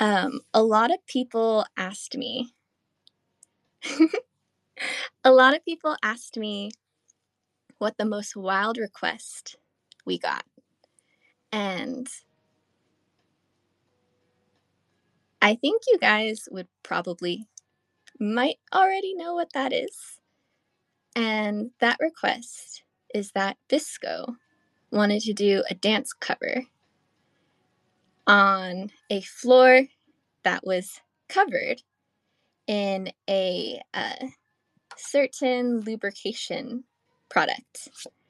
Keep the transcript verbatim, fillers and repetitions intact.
Um, a lot of people asked me a lot of people asked me what the most wild request we got. And I think you guys would probably might already know what that is. And that request is that Bisco wanted to do a dance cover on a floor that was covered in a uh, certain lubrication product.